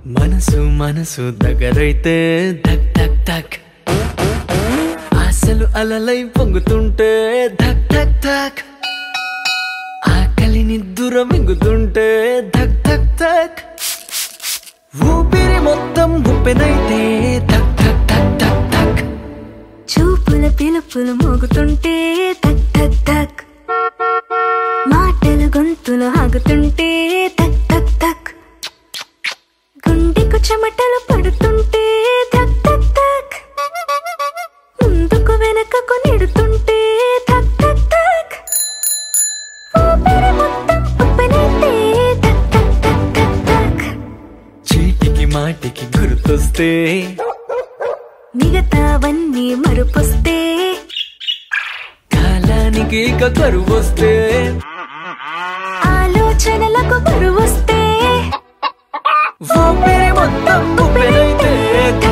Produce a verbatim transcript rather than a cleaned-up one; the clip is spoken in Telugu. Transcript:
మనసు మనసు దగ్గరైతే ధక్ ధక్ ధక్ ఆశలు అలలై పొంగుతుంటే ధక్ ధక్ ధక్ ఆకలి నిద్దుర మింగుతుంటే ధక్ ధక్ ధక్ ఊపిరి మొత్తం ఉప్పెనైతే ధక్ ధక్ ధక్ ధక్ ధక్ చూపుల పిలుపులు మోగుతుంటే ధక్ ధక్ ధక్ మాటలు గొంతులు ఆగుతుంటే ధక్ ధక్ ధక్ గుండెకు చెమటలు పడుతుంటే ధక్ ధక్ ధక్ ముందుకు వెనకకు నెడుతుంటే ధక్ ధక్ ధక్ ఊపిరి మొత్తం ఉప్పెనైతే ధక్ ధక్ ధక్ ధక్ ధక్ చీటికి మాటికి గుర్తొస్తే మిగతావన్నీ మరుపొస్తే కాలానికి ఇక కరువొస్తే ఆలోచనలకు బరువొస్తే ఊపిరి మొత్తం ఉప్పెనైతే